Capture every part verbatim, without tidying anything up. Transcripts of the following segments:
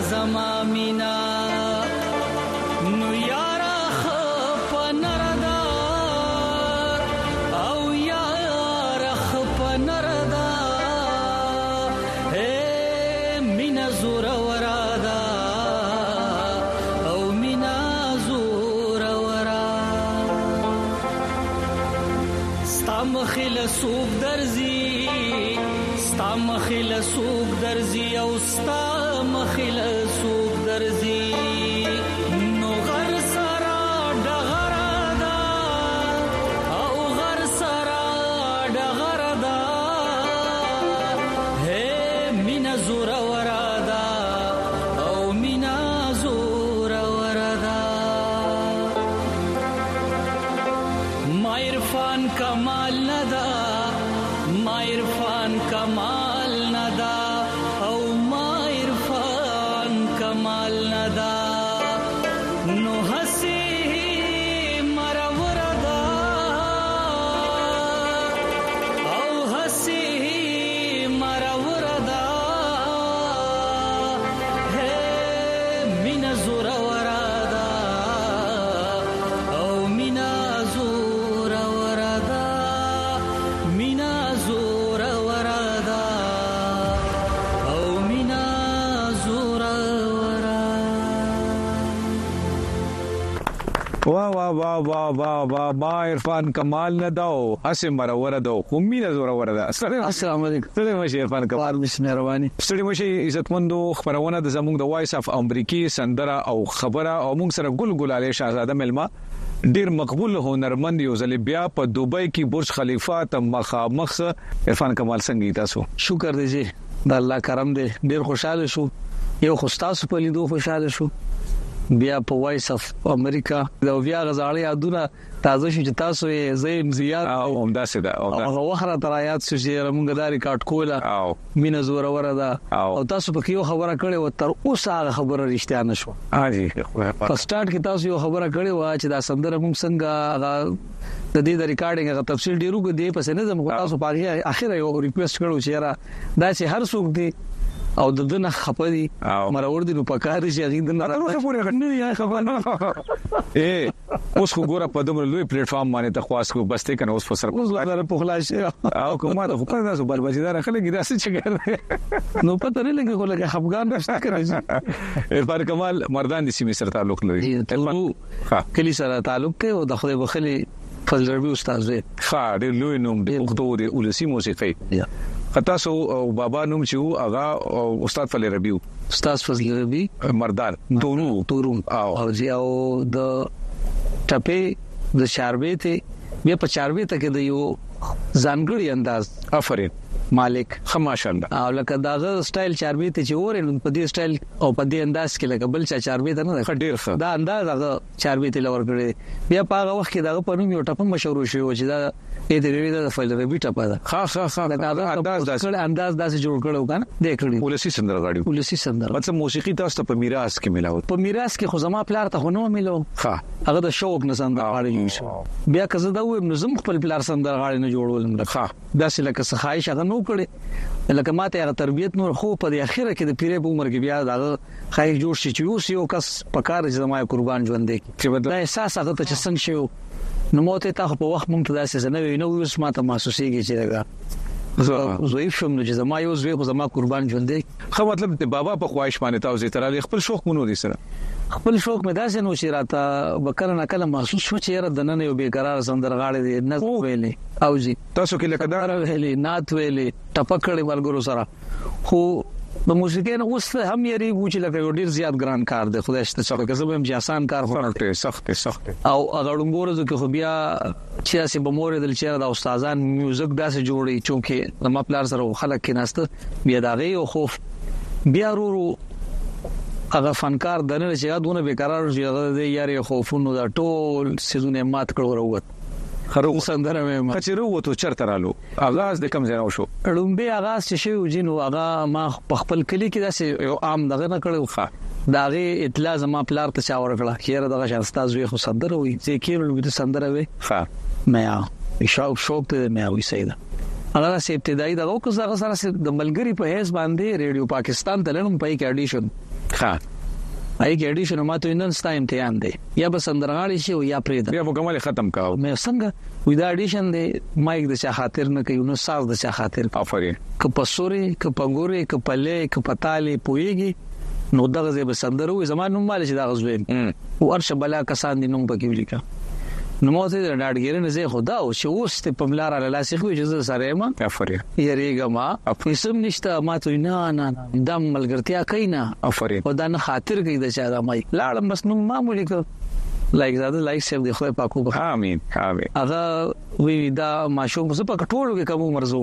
زما مینا نو یارا خپ نردا او یارا خپ نردا اے مینا زور ورادا او مینا زور ورا ستام خل سوق درزي ستام خل سوق درزي او ستام خل سوق درزي نو غر سرا دغردا او غر سرا دغردا هي مینا زور ورادا او مینا زور وردا ما عرفان کمال ندا ما عرفان کمال ندا او ما عرفان کمال ندا نو حسی مروردا او حسی مروردا ہے مینا زور ورادا او مینا زور ورادا مینا زور ورادا او مینا زور ورا وا وا وا وا وا وا ما عرفان کمال نه داو اسه مرور داو کومینه زور ور ده السلام علیکم ستړي مشه عرفان کمال بس مهرباني ستړي مشه عزتمندو خبرونه د زموږ د وایس اف امریکای سندره او خبره او موږ سره ګل ګلاله شاهزاده ملما ډیر مقبول هنرمند یو ځل بیا په دوبۍ کې برج خلیفہ ته مخامخ عرفان کمال څنګه تاسو شکر دی جی د الله کرم دی ډیر خوشاله شو یو خوستاسو په لیدو خوشاله شو بیا په وایس اف امریکا دا بیا غزاړي یادونه تازه شو چې تاسو یې زین زیات او همدا سده او هغه وخره ترایات شو چې موږ دا ریکارډ کوله او مینا زور وردا او تاسو په یو خبره کړې و تر اوسه هغه خبره رښتیا نشو هاجي په سٹارټ کې تاسو یو خبره کړې و چې دا سندره موږ څنګه هغه د دې د ریکارډینګ هغه تفصیل ډیرو کو دی پس نه زموږ تاسو په اخر یو ریکوست کړو چې را دا چې هر څوک دی او د دنه خپدي مرور دي نو پکاره چې هغه دنه راځي پورې غنډې یا خبره اے اوس خو ګوره په دومره لوی پلیټ فارم باندې ته خواس کو بس ته کنه اوس په سر اوس لاره په خلاص او کومه د خپل تاسو بربچیدار خلک داسې چې نو پته نه لګي کوله افغان راشته کوي عرفان کمال مردان دي سیمه سره تعلق لري ها کلی سره تعلق کوي او د خدای بخلي فضل ربي استاد دی ها ډېر لوی نوم دی پښتو دی ولسی موسیقي خطا سو بابا نوم چې هغه استاد فضل ربي استاد فضل ربي مردان تورو تورو او جی او د ټپه د شاربې ته بیا په چاربې ته کې د یو ځانګړي انداز افرین مالک خماشنده او لکه داغه سټایل چاربې ته چې اورې په دې سټایل او په دې انداز کې لکه بل چا چاربې ته نه ډېر ښه دا انداز هغه چاربې ته لور کړی بیا په هغه وخت کې داغه په نوم یو ټپ مشهور شو چې دا دې دې د فایل ربي ټپ ده ها ها ها انداز داسې انداز داسې جوړ کړو کنه دې کړی ولسی سندر غاړي ولسی سندر مطلب موسیقي تاسو ته په میراث کې ملاو په میراث کې خو زما پلار ته خو نو ملو ها هغه د شوق نه سندر غاړي شو بیا که زه دا وایم نو زم خپل پلار سندر غاړي نه جوړول ها داسې لکه خواهش هغه نو کړی لکه ماته هغه تربيت نور خو په اخره کې د پیره په عمر کې بیا دا خواهش جوړ شي چې یو کس په کار چې زما قربان ژوند دی چې دا احساس هغه ته څنګه شو نو موته ته په وخت مونږ ته داسې نه وي نو اوس ماته محسوسيږي چې دا زویف شوم نو چې زما یو زوی خو زما قربان ژوند دی خو مطلب د بابا په خواهش باندې تاسو تر خپل شوق مونږ دي سره خپل شوق مې داسې نو چې راته وکړه نه کله محسوس شو چې را دنه یو بیقرار سندرغاړي دی نه ویلې او جی تاسو کې لکه دا ویلې نات ویلې ټپکړې ملګرو سره خو د موسیقي نه اوس هم یې ریږي چې لکه ډیر زیات ګران کار دی خدای شته چې کزه هم چې آسان کار خو نه سخت سخت او هغه ډنګورو کې خو بیا چې اسې بمور دل چې د استادان میوزیک داسې جوړي چې زما پلار سره خلک کې ناشته بیا داغي او خوف بیا ورو هغه فنکار دنه چې یادونه بیقرار شي هغه د یاري خوفونو دا ټول سيزونه مات کړو وروت خرو سندره مې کچرو وته چرته رالو اغاز د کم ځای شو لومبي اغاز چې شو جنو هغه ما خپل کلی کې داسې یو عام دغه نه کړو ښه داغه اطلاع زما پلار ته چا ورکړه خیر دغه استاد زوی خو سندره وي چې کیرل وي سندره وي ښه مې شاو شوق ته مې وي سیدا هغه سه ابتدایي دغه کو زغه سره د ملګری په هیڅ باندې ریډیو پاکستان ته لنم پای کې اډیشن ها آی کې اډیشن ماته نن ستا امتحان دی یا به سندرغاړي شي او یا پرې بیا مکمل ختم کاو مې څنګه وې دا اډیشن دی مایک د چا خاطر نه کوي نو ساز د چا خاطر افرین ک پسوري ک پګوري ک پلې ک پتالې پويږي نو دغه زې به سندرو زمانو مال چې دا غزویم او ارش بلا کسان دي نوم پکې ولیکا نو مو ته د ډاډګیرنه زه خدا او چې اوس ته پملار لاله لاسې خو چې سره ما افرین یریګه ما افسم نشته ما ته نه نه نه د ملګرتیا کینا افرین او دا نه خاطر کوي د چا د مای لاړم بس نو معمولی کو لایک زاده لایک سیف دی خو پاکو امين امين هغه وی دا ماشوم زه په کټوړو کې کوم مرزو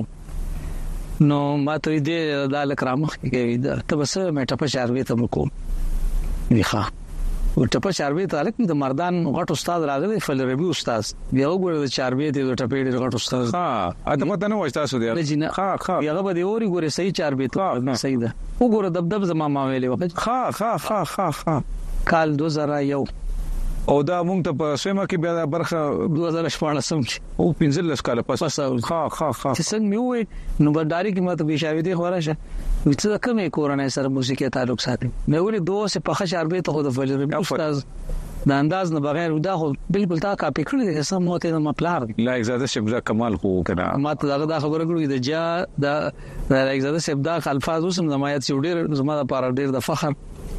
نو ما ته دې د لکرامخ کې دا ته بس مې ټپ شاروي ته مکو نیخه ټپ شاروي ته الک د مردان غټ استاد راغلی فلربي استاد بیا وګوره د شاروي ته د ټپې ډېر غټ استاد ها اته پته نه وښتا سو دی ها ها هغه به دی اوري ګوره صحیح شاروي ته صحیح ده وګوره دبدب زما ما ویلې وخت ها ها ها ها ها کال دوه زره یو او دا مونږ ته په سیمه کې بیا برخه دوه زره شپږ کې او پنځلس کال پس پس ها ها ها چې څنګه مې وې نو برداري کې ماته بشاوي دي خوراشه وڅ کومه کورنۍ سره موسیقي تعلق ساتي مې ولې دوه سه په خشاربه ته خو د فلربي استاد د انداز نه بغیر دا خو بالکل تا کاپی کړی دي سم موته نه مپلار لایک زاده شبزا کمال خو کنه ماته دا دا خبره کړو د جا د لایک زاده شبدا الفاظ اوسم زمایت سیوډیر زما د پاره ډیر د فخر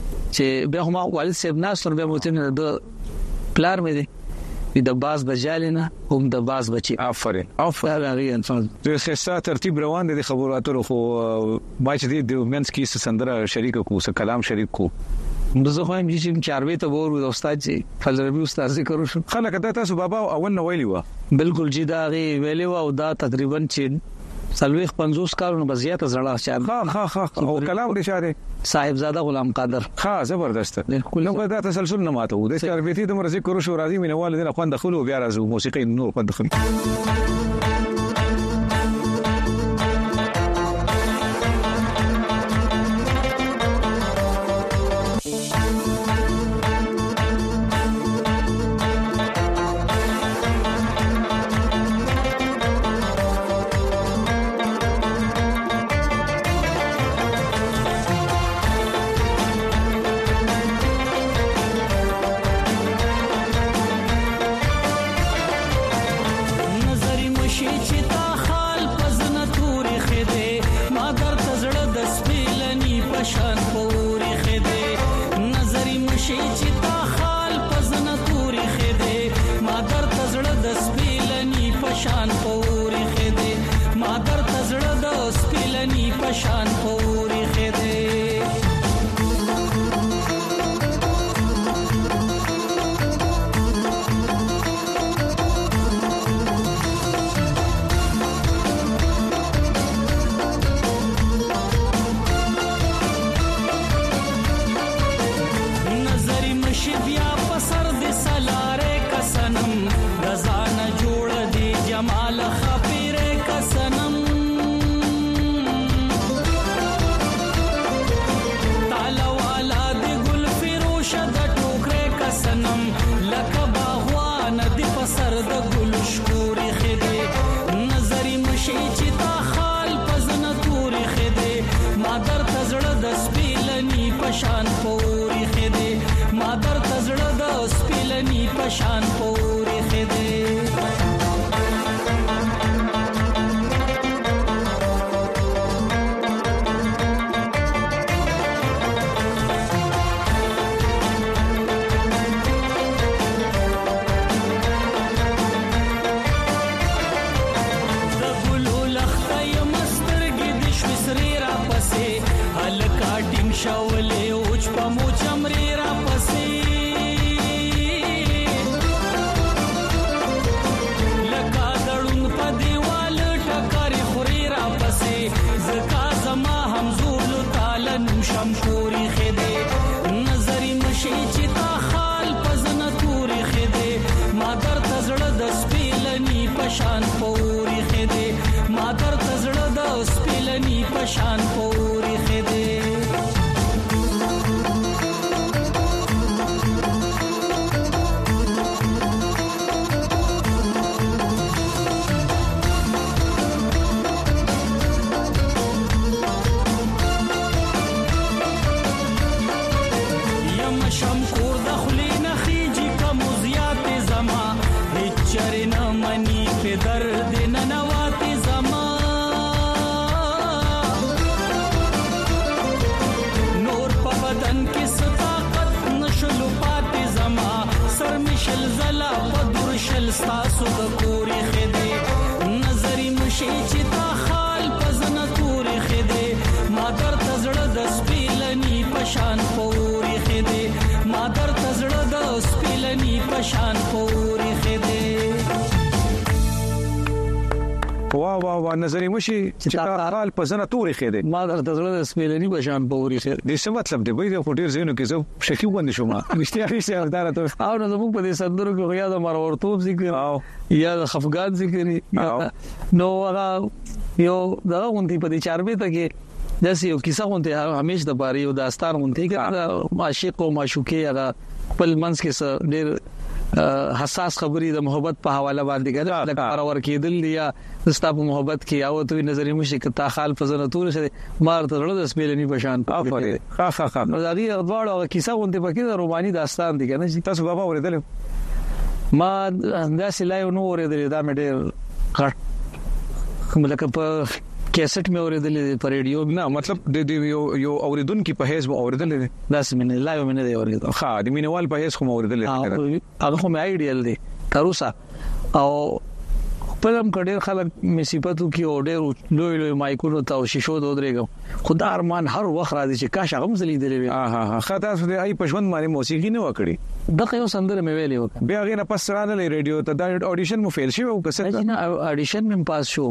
چې به هم والد صاحب ناصر به موته د پلار مې دي د باز بجالینا هم د باز بچي افرین افرین هغه انفاز د خسته ترتیب روان دي خبرو اترو خو ما چې د ومنس کې سندره شریک کو س کلام شریک کو زه خو هم چې چاروي ته وره د استاد چې فلربي استاد ذکر وشو خلک ته تاسو بابا اول نو ویلی و بالکل جی دا غي ویلی و او دا تقریبا چې سلويخ پنځوس کارونه بزیات زړه چا ها ها ها او کلام د شاره صاحب زاده غلام قادر ها زبردست نو دا تسلسل نه ماته و د چاربيتي د مرزي کورو شو راضي مینوال دي خوان دخلوا بیا راځو موسیقي نور خوان دخل سپیلنی پشان پوری خده وا وا وا نظر مشي چې حال په زنه توري خېده ما درته زړه سپیلنی بشان پوري خېده دې څه مطلب دی وای دا فوټیر زینو کې زه شکی وند شوم مشتیا هیڅ اقدار ته او نو موږ په دې سندرو کې یا د مرورتوب ذکر او یا د خفقان ذکر نو هغه یو دا غونډي په دې چاربه ته کې داسې یو کیسه غونډه همیش د باري او داستان غونډه کې عاشق او معشوقه هغه خپل منځ کې ډېر حساس خبري د محبت په حواله باندې کړه لکه پرور کېدل یا ستاسو محبت کې او ته نظر مشي کې تا خال فزنه تور شه مار ته ورته سپیلنی بشان افرین خا خا خا نو دا غي غواړو کیسه غونډه پکې د روماني داستان دي کنه تاسو بابا اوریدل ما انداسې لایو نو اوریدل دا مې ډېر غټ ملکه په کیسټ مې اوریدل په ریډیو نه مطلب د یو یو اوریدونکو په هیڅ اوریدل نه داس مې لایو مې نه اوریدل ها د مینوال په هیڅ کوم اوریدل هغه خو مې ایډیل دی تروسا او خپلم کډیر خلک مصیبتو کې اورډر لوی لوی مایکونو ته شیشو دودريګم خدای ارمان هر وخت راځي چې کاش هغه مزلي دی ها ها خاطر دې ای پښوند باندې موسیقي نه وکړي دغه یو سندره مې ویلې وکړه بیا غیر پس را نه ریډیو ته دا اډیشن مو فیل شي او کسه نه اډیشن مې پاس شو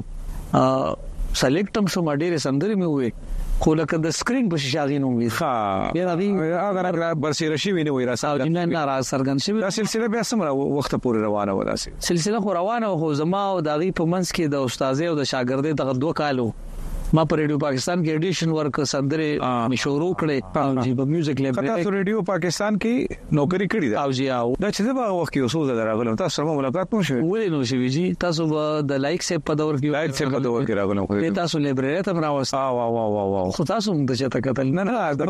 سلیکټم شو ما ډېر سندري مې وې خو لکه د سکرین په شاغین امید ها بیا دی هغه برسیره شي ویني وای را ساو نه نه را سرګن شي دا سلسله بیا سمره وخت پورې روانه و داسې سلسله خو روانه خو زما او دغه په منځ کې د استاد او د شاګردې دغه دوه کالو ما په ریډیو پاکستان کې ایډیشن ورک سندره مې شروع کړې او چې په میوزیک لیبل تاسو ریډیو پاکستان کې نوکری کړې ده او جی او دا چې دا وخت کې اوسو دا راغلم تاسو سره ملاقات مو شوه ولې نو شوی جی تاسو د لایک سه په دور کې لایک سه په دور کې راغلم خو تاسو لیبرری ته راوست وا وا وا وا خو تاسو موږ ته کتل نه نه دا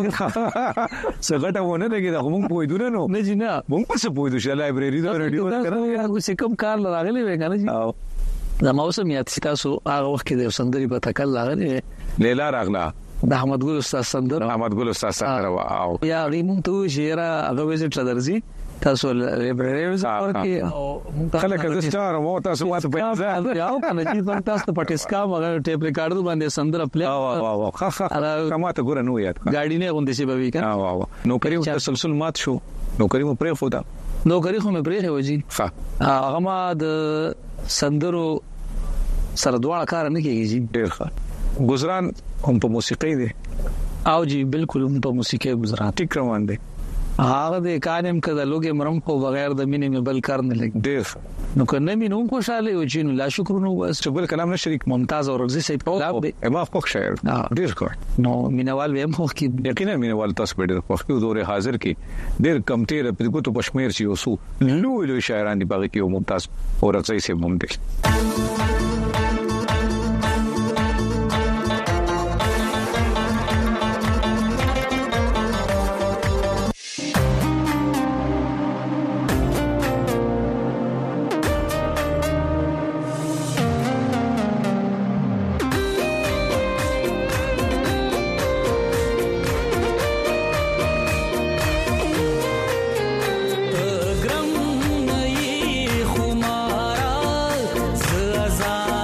څه غټه ونه لګي دا موږ پوهیدو نه نه جی نه موږ څه پوهیدو چې لایبرری دا ریډیو دا څه کوم کار راغلی وای کنه جی دا موسم یاد تاسو هغه وخت کې د سندري په تکل راغلی لیلا راغلا د احمد ګل استاد سندر احمد ګل استاد سره او یا ریمون ته شیرا هغه وزټ درځي تاسو لیبرری وزټ کې او خلک د ستار مو تاسو ماته په یا کنه چې تاسو په ټیسکا مګر ټیپ ریکارډ باندې سندر پلی او او خا خا کماته ګور نو یاد ګاډی نه غونډې شي به وکړه او او نوکری تسلسل مات شو نوکری مو پرې فوتا نوکری خو مې پرې هوځي ها هغه ما د سندرو سره دواړه کار نه کیږي ډیر ښه گزاران هم په موسیقي دي او جی بالکل هم په موسیقي گزاران ټیک روان دي هغه د کانم کده لوګي مرم خو بغیر د مینې مې بل کار نه لګي ډیر نو کنه مینو خوشاله او چې لا شکر نو بس چې بل کلام نه شریک ممتاز او رغزي سي په ما خوښ شاعر ډیر ښه نو مینوال به هم خو کې یقینا مینوال تاسو په ډیر خوښ کې دوره حاضر کې ډیر کم تیر په ګوتو پښمیر چې اوسو لوی لوی شاعران دي باغ کې ممتاز او رغزي سي ممتاز ګرم نه خو مارا زازا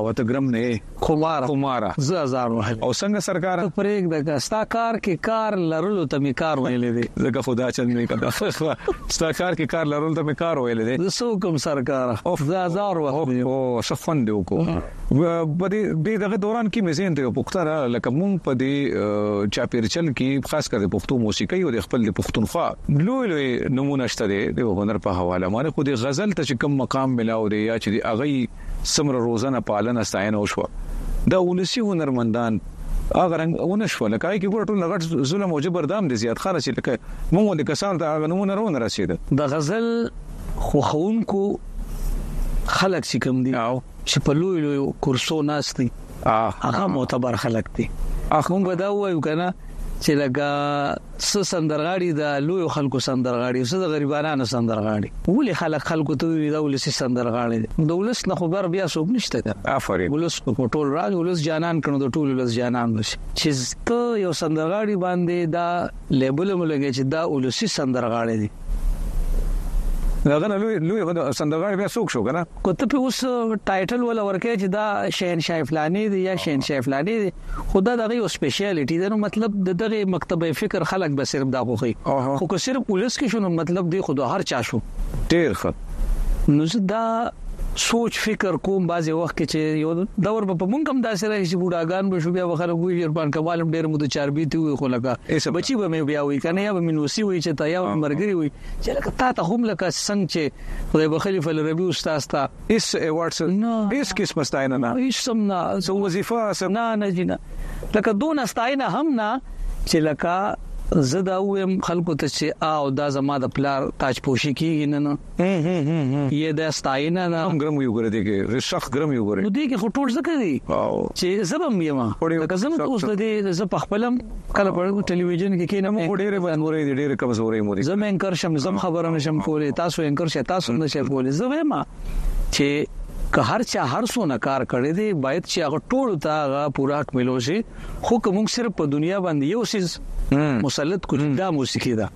ته ګرم نه خمار خمارا زه هزار وهل او څنګه سرکار پرېګ دغه ستا کار کې کار لرلو ته می کار ویلې دي زګه خدا چل نه کړه ستا کار کې کار لرلو ته می کار ویلې دي زه کوم سرکار زه هزار وهل او شفن دی وکړو په دې دغه دوران کې مې زین ته پختره لکه مونږ په دې چاپیرچل کې خاص کر د پښتو موسیقي او د خپل د پښتونخوا لوی لوی نمونه شته دي د هنر په حواله باندې خو د غزل ته کوم مقام ملاو دی یا چې اغه سمره روزانه پالنه ستاینه وشو دا ولسی هنرمندان اگر ونه شو لکه کی ګورټو لګټ ظلم او جبردام دي زیات خارج لکه مونږ د کسان ته اغه نمونه رونه رسیده د غزل خو خونکو خلک چې کوم دي او چې په لوی لوی کورسو ناشتي هغه معتبر خلک دي اخ مونږ دا وایو کنه چې لګا س سندرغاړي د لوی خلکو سندرغاړي س د غریبانو سندرغاړي ولې خلک خلکو ته وی دا ولې سندرغاړي د ولس نه خبر بیا څوک نشته ده افرین ولس په ټول راج ولس جانان کړو د ټول ولس جانان نشي چې ته یو سندرغاړي باندې دا لیبل ملګری چې دا ولسی سندرغاړي دي دا لوی لوی سندرغاړي بیا څوک شو کنه کوته په اوس ټایټل ولا ورکه چې دا شهنشاه فلانی دی یا شهنشاه فلانی دی خدا دغه یو سپیشلیټی دی نو مطلب دغه مکتبه فکر خلک به صرف دا خوخي خو که صرف پولیس کې شنو مطلب دی خدا هر چا شو ډیر ښه نو دا سوچ فکر کوم بعضی وخت کې چې یو دور په مونږ هم داسې راځي چې بوډاګان به شو بیا وخره کوی اربان کمالم ډیر مو د چاربي تی وي خو لکه بچي به مې بیا وي کنه یا به منوسی وي چې تا یا مرګري وي چې لکه تا ته هم لکه څنګه چې خدای بخلیف الربی استاد تا اس ایوارډز نو اس کس مستاینه نه هیڅ سم نه سو وظیفه سم نه نه جنا لکه دون استاینه هم نه چې لکه زدا ويم خلکو ته چې او دا زما د پلار تاج پوشي کیږي نه نه یی د استاینه نه هم ګرم یو غره دي کې رشخ ګرم یو غره نو دي کې خټول څه کوي چې زبم یم لکه زما اوس د دې ز په خپلم کله په ټلویزیون کې کینم ډېر باندې ډېر ډېر کمزوري موري زما انکر شم زم خبره نشم کولې تاسو انکر شې تاسو نشئ کولې زما ما چې که هر چا هر څو نه کار کړی دی باید چې هغه ټول ته پورا کملو شي خو کوم صرف په دنیا باندې یو سیس مسلط کړي دا موسیقي ده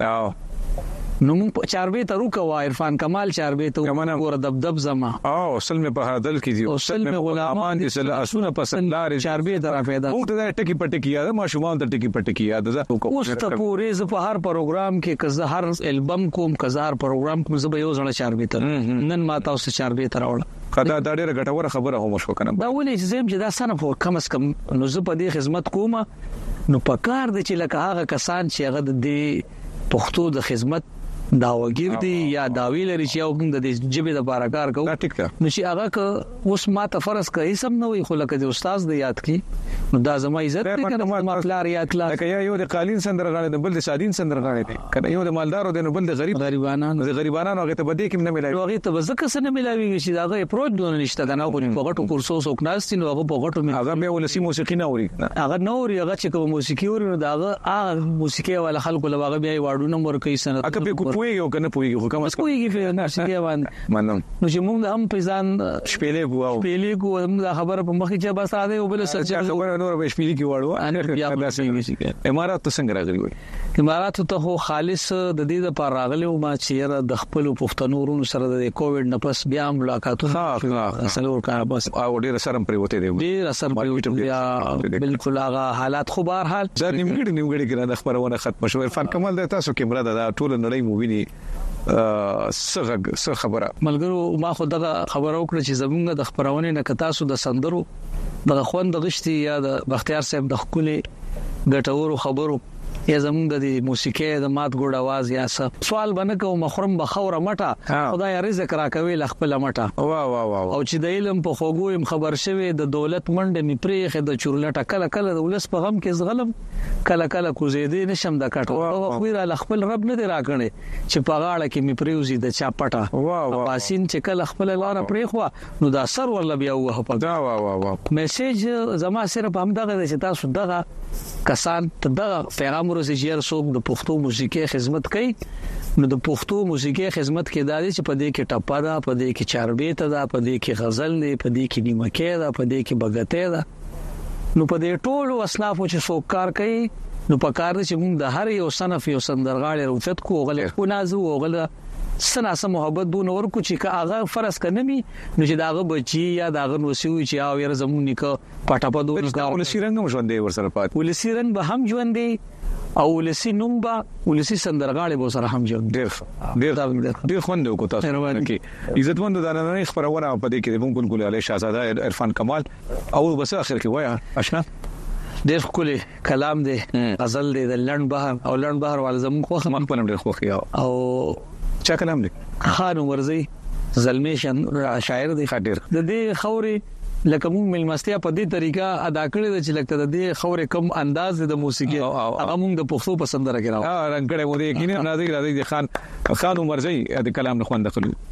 نو موږ چاربه ته روکو عرفان کمال چاربه ته ور دبدب زما او اصل می په هدل کې دي اصل می غلامان دي سل اسونه پسند لار چاربه درا پیدا موږ ته ټکی پټکی یاد ما شومان ته ټکی پټکی یاد ده اوس ته پورې ز په هر پروګرام کې کزه هر البم کوم کزه هر پروګرام کوم زه به یو ځل چاربه ته نن ما تاسو چاربه ته راوړل کدا دا ډیره ګټوره خبره هم شو کنه دا ولې چې زم چې دا سنه په کم اس کم نو زه په دې خدمت کوم نو پکار دي چې لکه هغه کسان چې هغه د پښتو د خدمت داوګیر دي یا داوی لري چې یو موږ د جبه د بارکار کوو نو چې هغه ک اوس ما ته فرض کوي سم نه وي خو لکه د استاد د یاد کی نو دا زما عزت دی کنه ما پلار یاد کلا لکه یو د قالین سندرغاړي د بل د سادین سندرغاړي دی کنه یو د مالدارو د بل د غریب غریبانو د غریبانو هغه ته بده کې نه ملایي هغه ته ځکه څه نه ملایي چې دا هغه پروت دون نشته کنه په غټو کورسو سوکناستي نو هغه په غټو می هغه به ولسی موسیقي نه اوري هغه نو اوري هغه چې کوم موسیقي اوري نو دا هغه موسیقي ولا خلکو لواغه بیا واړو نمبر کوي سنت هغه په کوی یو کنه پوي خو کوم کوي په ناشته باندې منم نو چې موږ هم په ځان شپېلې کوو شپېلې کوو موږ خبره په مخ کې بس راځي او بل څه خبره نور به شپېلې کې وړو امارات څنګه راغلي وي امارات ته هو خالص د دې لپاره راغلي او ما چې د خپل پښتنو ورونو سره د کووډ نه پس بیا ملاقاتونه اصل ورکا بس او ډیر سره پریوته دی ډیر سره پریوته بیا بالکل هغه حالات خو بهر حال ځکه نیمګړي نیمګړي کنه خبرونه ختم شوه عرفان کمال د تاسو کیمرا د ټول نړۍ موویني څه څه خبره ملګرو ما خو دغه خبره وکړه چې زمونږ د خبرونه نه کتا سو د سندرو د خوند غشتي یا د بختیار صاحب د خپلې ګټورو خبرو یا زمونږ د موسیقي د مات ګډ आवाज یا څه سوال بنه کوم مخرم بخوره مټه خدای رزق راکوي لخپل مټه وا وا وا او چې د علم په خوګویم خبر شوی د دولت منډه می پرېخه د چورلټه کله کله د ولس په غم کې زغلم کله کله کوزیدې نشم د کټ او خو را لخپل رب نه دی راکړي چې په غاړه کې می پریوزي د چا پټه وا وا پاسین چې کله خپل لار پرېخوا نو دا سر ورل بیا وه په دا وا وا وا میسج زما صرف هم دغه چې تاسو دغه کسان ته دغه پیغام ورسې چې څوک د پښتو موسیقي خدمت کوي نو د پښتو موسیقي خدمت کې دا دي چې په دې کې ټپا ده په دې کې چاربیته ده په دې کې غزل ده په دې کې نیمکه ده په دې کې بغته ده نو په دې ټولو اصنافو چې څوک کار کوي نو په کار چې موږ د هر یو صنف یو سندرغاړي روچت کو غل کو نازو غل سنا سم محبت دون ورکو چې کا هغه فرض کنمي نو چې داغه بچي یا داغه وسوي چې او ير زمون نیکه پټه په دوه کا ولسی رنگ ژوندې ورسره پات ولسی رنگ به هم ژوندې او ولسی نوم با ولسی سندرغاړي به سره هم ژوند ډېر ډېر ډېر خوند کو تاسو کې عزتمند د نن خبرونه په دې کې د بلبل علي شاهزاده عرفان کمال او بس اخر کې وایا آشنا ډېر کلی کلام دی غزل دی د لړن بهر او لړن بهر ول زمون خو هم په نوم ډېر خوخي او چا کلام دی خان ورزي زلمی شاعر دی خاطر د دې خوري لکه موږ ملمستیا په دې طریقه ادا کړې د چې لکه د دې خورې کم انداز د موسیقي هغه موږ د پښتو پسند راکړو ها رنګړې مو دې کینه نازک راځي خان خان عمرزي د کلام نه خوند خلو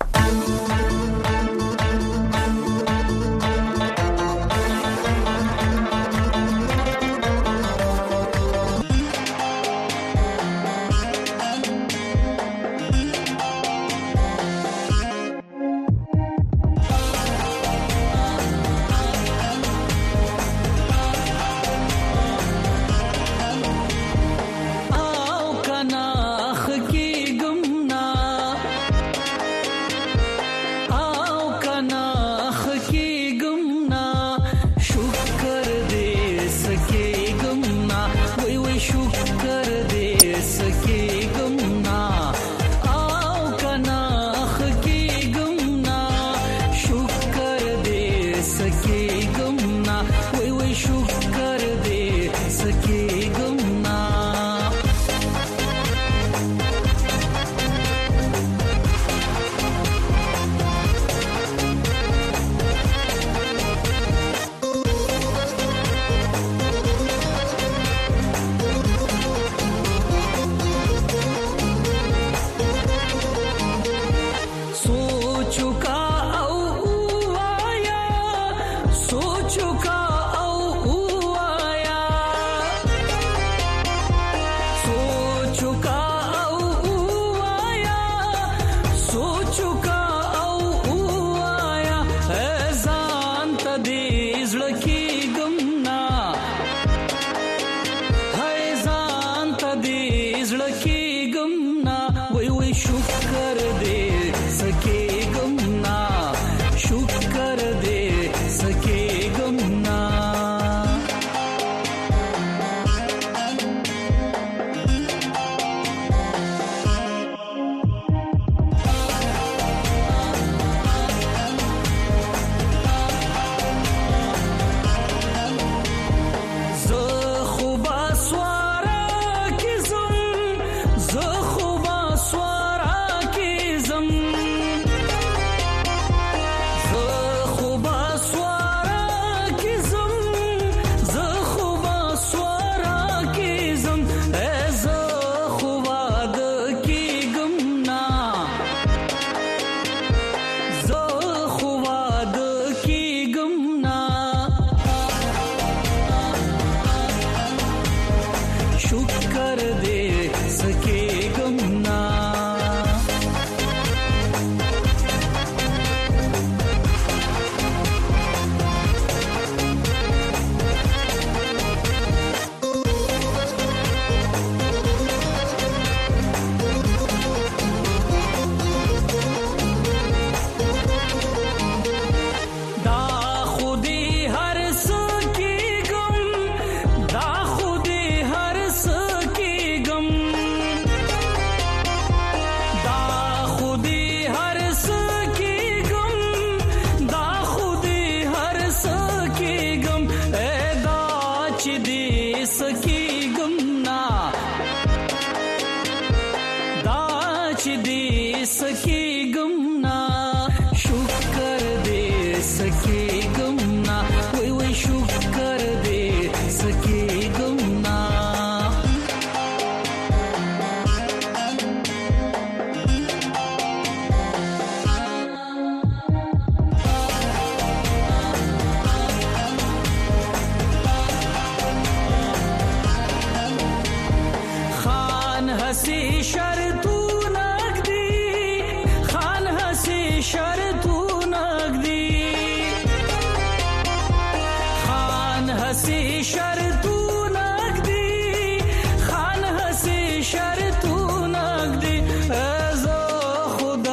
خان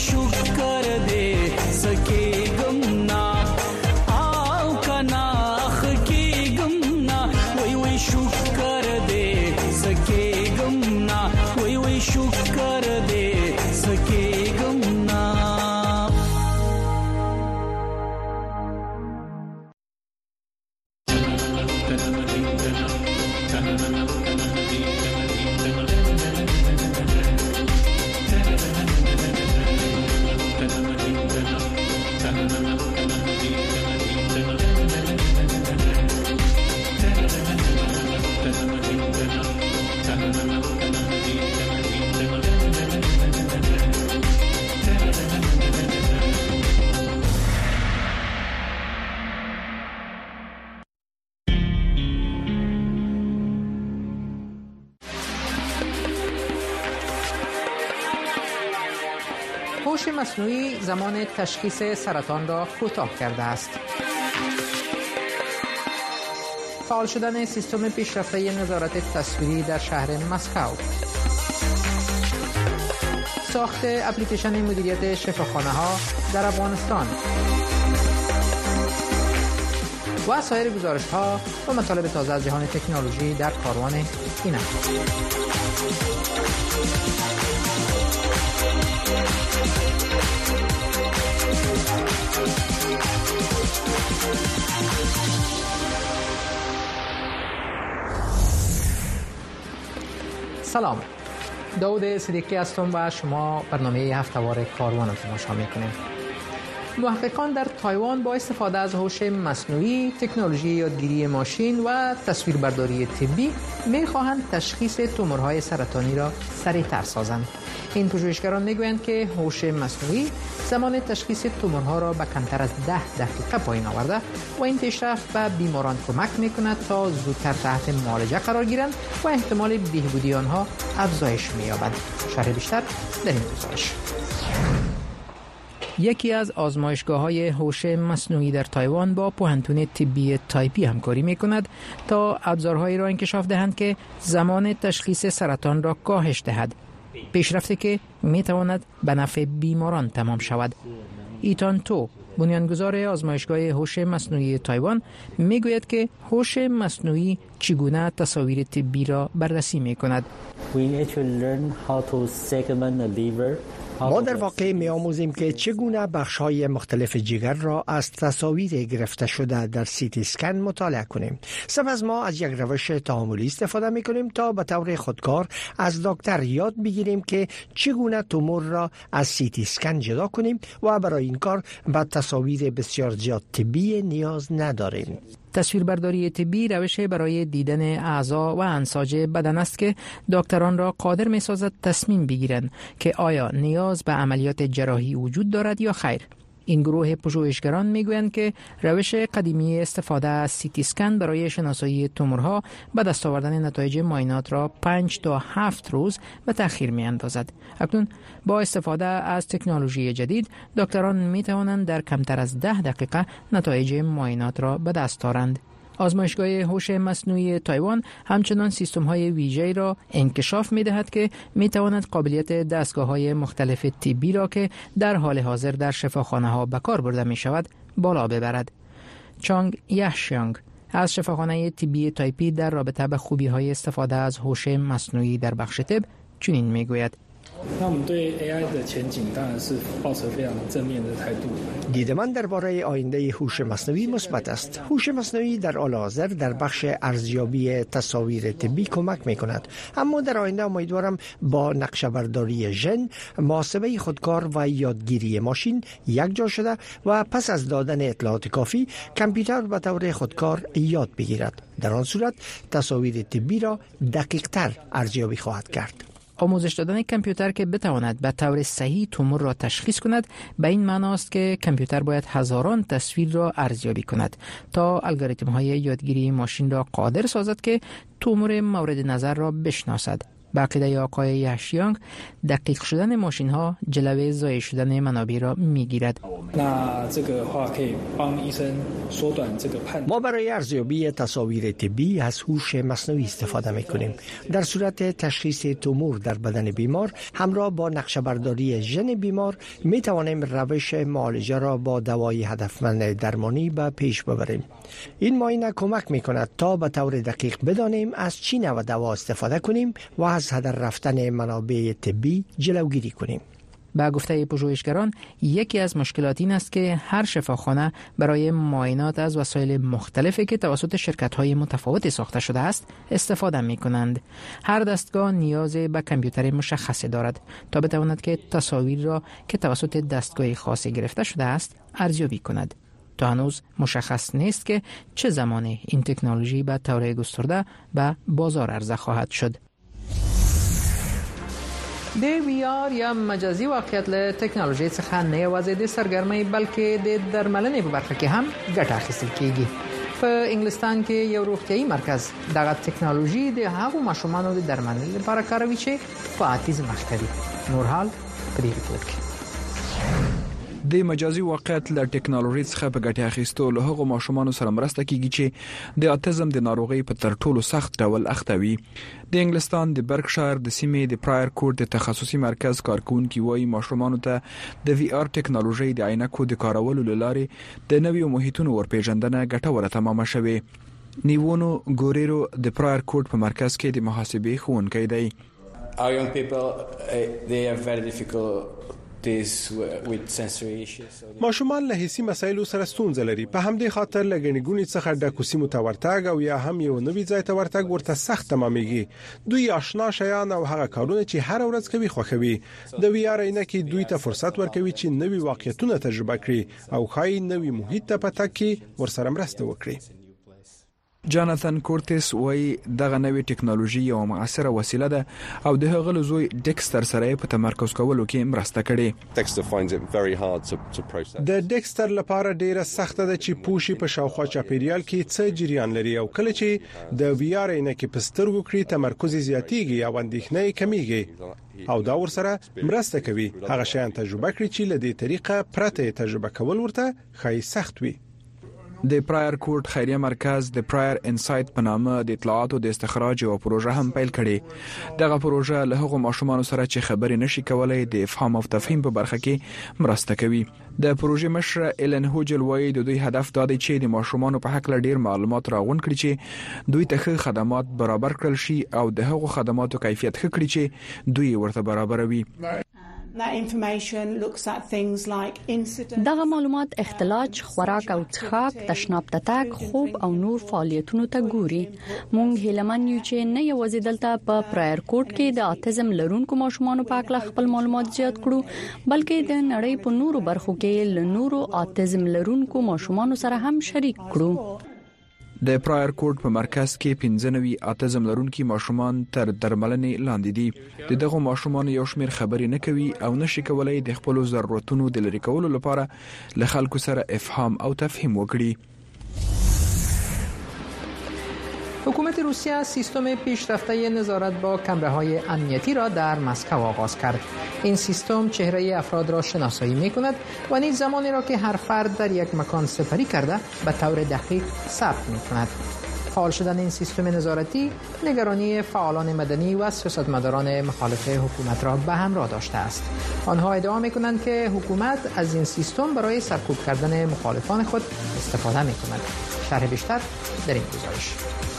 शुक्र दे सके गमना आओ कनाख की गमना वही वही शुक्र दे सके गमना वही वही शुक्र दे सके गमना। هوش مصنوعی زمان تشخیص سرطان را کوتاه کرده است. فعال شدن سیستم پیشرفته نظارت تصویری در شهر مسکو، ساخت اپلیکیشن مدیریت شفاخانه ها در افغانستان و سایر گزارش ها و مطالب تازه از جهان تکنولوژی در کاروان اینم. سلام، داود صدیقی هستم و شما برنامه هفته‌وار کاروان رو تماشا می‌کنید. محققان در تایوان با استفاده از هوش مصنوعی، تکنولوژی یادگیری ماشین و تصویربرداری طبی می‌خواهند تشخیص تومورهای سرطانی را سریع‌تر سازند. این پژوهشگران میگویند که هوش مصنوعی زمان تشخیص تومورها را به کمتر از ده دقیقه پایین آورده و این پیشرفت به بیماران کمک میکند تا زودتر تحت معالجه قرار گیرند و احتمال بهبودی آنها افزایش می‌یابد. شرح بیشتر در این گزارش. یکی از آزمایشگاه‌های هوش مصنوعی در تایوان با پوهنتون طبی تایپی همکاری می‌کند تا ابزارهایی را انکشاف دهند که زمان تشخیص سرطان را کاهش دهد. پیشرفتی که می‌تواند به نفع بیماران تمام شود. ایتان تو، بنیانگذار آزمایشگاه هوش مصنوعی تایوان، میگوید که هوش مصنوعی چگونه تصاویر طبی را بررسی می‌کند. ما در واقع می آموزیم که چگونه بخش‌های مختلف جگر را از تصاویر گرفته شده در سی تی اسکن مطالعه کنیم. سپس ما از یک روش تعاملی استفاده می کنیم تا به طور خودکار از دکتر یاد بگیریم که چگونه تومور را از سی تی اسکن جدا کنیم و برای این کار به تصاویر بسیار زیاد طبی نیاز نداریم. تصویربرداری طبی روش برای دیدن اعضا و انساج بدن است که دکتران را قادر می‌سازد تصمیم بگیرند که آیا نیاز به عملیات جراحی وجود دارد یا خیر. این گروه پژوهشگران میگویند که روش قدیمی استفاده از سی تی اسکن برای شناسایی تومورها به دست آوردن نتایج معاینات را پنج تا هفت روز به تأخیر می‌اندازد. اکنون با استفاده از تکنولوژی جدید، دکتران می‌توانند در کمتر از ده دقیقه نتایج معاینات را به دست آورند. آزمایشگاه هوش مصنوعی تایوان همچنان سیستم‌های ویژه‌ای را انکشاف می‌دهد که می‌تواند قابلیت دستگاه‌های مختلف طبی را که در حال حاضر در شفاخانه‌ها به کار برده می‌شود بالا ببرد. چانگ یحشیانگ از شفاخانه طبی تایپی در رابطه به خوبی‌های استفاده از هوش مصنوعی در بخش طب چنین می‌گوید: دید من درباره آینده هوش مصنوعی مثبت است. هوش مصنوعی در حال حاضر در بخش ارزیابی تصاویر طبی کمک می کند، اما در آینده امیدوارم با نقشه برداری ژن، محاسبه خودکار و یادگیری ماشین یک جا شده و پس از دادن اطلاعات کافی کامپیوتر به طور خودکار یاد بگیرد. در آن صورت تصاویر طبی را دقیق تر ارزیابی خواهد کرد. آموزش دادن کامپیوتر که بتواند به طور صحیح تومور را تشخیص کند به این معنی است که کامپیوتر باید هزاران تصویر را ارزیابی کند تا الگوریتم های یادگیری ماشین را قادر سازد که تومور مورد نظر را بشناسد. به عقیده آقای یاشیانگ دقیق شدن ماشین ها جلوه ضایع شدن منابع را میگیرد. ما برای ارزیابی تصاویر طبی از هوش مصنوعی استفاده میکنیم. در صورت تشخیص تومور در بدن بیمار همراه با نقشه‌برداری ژن بیمار می توانیم روش معالجه را با دوای هدفمند درمانی به پیش ببریم. این معاینه کمک می کند تا به طور دقیق بدانیم از چه نوع دوا استفاده کنیم و از هدر رفتن منابع طبی جلوگیری کنیم. با گفته پژوهشگران یکی از مشکلات این است که هر شفاخانه برای معاینات از وسایل مختلفی که توسط شرکت‌های متفاوتی ساخته شده است استفاده می‌کنند. هر دستگاه نیاز به کامپیوتر مشخصی دارد تا بتواند که تصاویر را که توسط دستگاه خاصی گرفته شده است ارزیابی کند. تا هنوز مشخص نیست که چه زمانی این تکنولوژی به طور گسترده به بازار عرضه خواهد شد. د وی آر یا مجازي واقعیت له ټکنالوژي څخه نه یوازې د سرګرمۍ بلکې د درملنې په برخه کې هم ګټه اخیستل کیږي. په انګلستان کې یو روغتیايي مرکز دغه ټکنالوژي د هغو ماشومانو د درملنې لپاره کاروي چې په اتیزم اخته دي. نور حال په دې ریپورت کې د مجازي واقعیت له ټکنالوژي څخه په ګټه اخیستو له هغو ماشومانو سره مرسته کیږي چې د اتیزم د ناروغۍ په تر ټولو سخت ډول اخته وي. د انګلستان د برکشایر د سیمې د پرایر کورټ د تخصصي مرکز کارکونکي وايي ماشومانو ته د وی آر ټکنالوژي د عینکو د کارولو لارې د نویو محیطونو ورپېژندنه ګټوره تمامه شوه. نیوونو ګوریرو د پرایر کورټ په مرکز کې د محاسبې ښوونکی دی. Our young people uh, they have very difficult ماشومان له حسي مسایلو سره ستونزه لري. په همدې خاطر لګنګونی څخه د کوسیمو تورتاګ او یا هم یو نوې ځای ته ورتګ ورته سخت تمامېږي. دوی آشنا شیان او هغه کارونه چې هر ورځ کوي خوښوي. د وی آر عینکې دوی ته فرصت ورکوي چې نوې واقعیتونه تجربه کړي او خای نوې محیط ته پاتې کې ورسره مرسته وکړي. جاناتان کورتس وای دغه نوې ټکنالوژي یو معاصره وسیله ده او د هغه لزوی ډیکستر سره په تمرکز کولو کې مرسته کړي. د ډیکستر لپاره ډیره سخت ده چې پوښي په شاوخوا چاپیریال کې څه جریان لري او کله چې د وی آر عینکې په سترګو کې تمرکز زیاتیږي او اندېښنه کمیږي او دا ورسره مرسته کوي هغه شیان تجربه کړي چې له دې طریقه پرته تجربه کول ورته خای سخت وي. د پرایر کورټ خیریه مرکز د پرایر انسایت په نامه د اطلاعاتو د استخراج او پروژه هم پیل کړي. دغه پروژه له هغو ماشومانو سره چې خبرې نشي کولای د افهام او تفهیم په برخه کې مرسته کوي. د پروژې مشر ایلن هوجل وایي د دوی هدف دا دی چې د ماشومانو په حق لري معلومات راغون کړي چې دوی ته خدمات برابر کړل شي او د هغو خدماتو کیفیت ښه کړي چې دوی ورته برابروي. دغه معلومات اختلاج، خوراک او څښاک، تشناب تتاک، خوب او نور فعالیتونو ته ګوري. مونږ هیلمن یو چې نه یوازې دلته په پرایر کورټ کې د اتیزم لرونکو ماشومانو په اړه خپل معلومات زیات کړو بلکې د نړۍ په نورو برخو کې له نورو اتیزم لرونکو ماشومانو سره هم شریک کړو. د پرایر کورټ په مرکز کې پنځه نوي اتیزم لرونکي ماشومان تر درملنې لاندې دي. د دغه ماشومان یو شمېر خبرې نه کوي او نشي کولای د خپل ضرورتونو د لري کولو لپاره له خلکو سره افهام او تفهیم وکړي. حکومت روسیه سیستم پیشرفته نظارت با کامراهای امنیتی را در مسکو آغاز کرد. این سیستم چهره افراد را شناسایی می‌کند و نیز زمانی را که هر فرد در یک مکان سپری کرده به طور دقیق ثبت می‌کند. فعال شدن این سیستم نظارتی نگرانی فعالان مدنی و سیاستمداران مخالف حکومت را به همراه داشته است. آنها ادعا می‌کنند که حکومت از این سیستم برای سرکوب کردن مخالفان خود استفاده می‌کند. شرح بیشتر در این گزارش.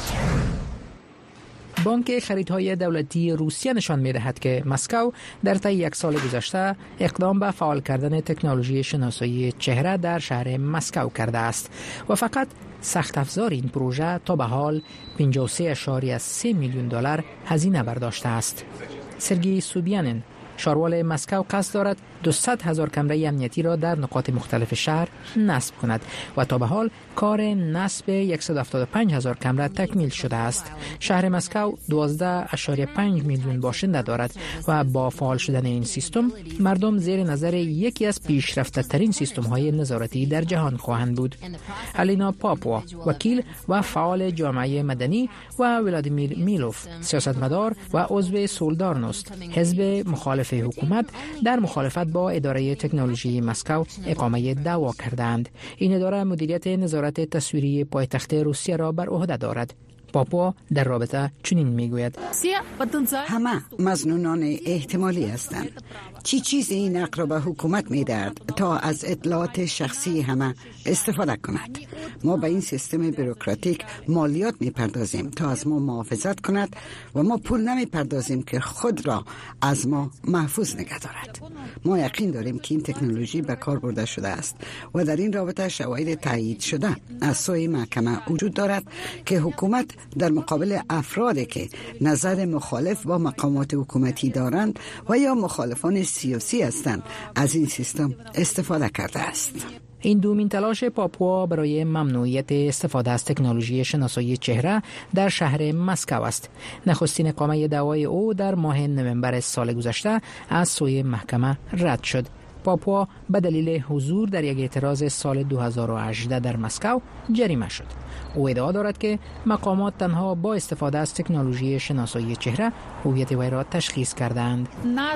بانک خریدهای دولتی روسیه نشان می‌دهد که مسکو در طی یک سال گذشته اقدام به فعال کردن تکنولوژی شناسایی چهره در شهر مسکو کرده است و فقط سخت افزار این پروژه تا به حال پنجاه و سه اشاریه سه میلیون دلار هزینه برداشته است. سرگئی سوبیانین شاروال مسکو قصد دارد دویست هزار کمره امنیتی را در نقاط مختلف شهر نصب کند و تا به حال کار نصب صد و هفتاد و پنج هزار کمره تکمیل شده است. شهر مسکو دوازده ممیز پنج میلیون باشنده دارد و با فعال شدن این سیستم مردم زیر نظر یکی از پیشرفته ترین سیستم های نظارتی در جهان خواهند بود. الینا پاپوا، وکیل و فعال جامعه مدنی، و ولادیمیر میلوف، سیاستمدار و عضو سولدارنوست، حزب مخالف حکومت، در مخالفت با اداره تکنولوژی مسکو اقامه دعوا کردند. این اداره مدیریت نظارت تصویری پایتخت روسیه را بر عهده دارد. پاپوا در رابطه چنین میگوید: همه مظنونان احتمالی هستند. چی چیزی این حق را به حکومت میدهد تا از اطلاعات شخصی همه استفاده کند؟ ما به این سیستم بروکراتیک مالیات میپردازیم تا از ما محافظت کند و ما پول نمیپردازیم که خود را از ما محفوظ نگه دارد. ما یقین داریم که این تکنولوژی به کار برده شده است و در این رابطه شواهد تایید شده از سوی محکمه وجود دارد که حکومت در مقابل افرادی که نظر مخالف با مقامات حکومتی دارند و یا مخالفان سیاسی هستند از این سیستم استفاده کرده است. این دومین تلاش پاپوا برای ممنوعیت استفاده از تکنولوژی شناسایی چهره در شهر مسکو است. نخستین اقامه دعوای او در ماه نوامبر سال گذشته از سوی محکمه رد شد. پاپوا به دلیل حضور در یک اعتراض سال دو هزار و هجده در مسکو جریمه شد. او ادعا دارد که مقامات تنها با استفاده از تکنولوژی شناسایی چهره هویت وی را تشخیص کردند.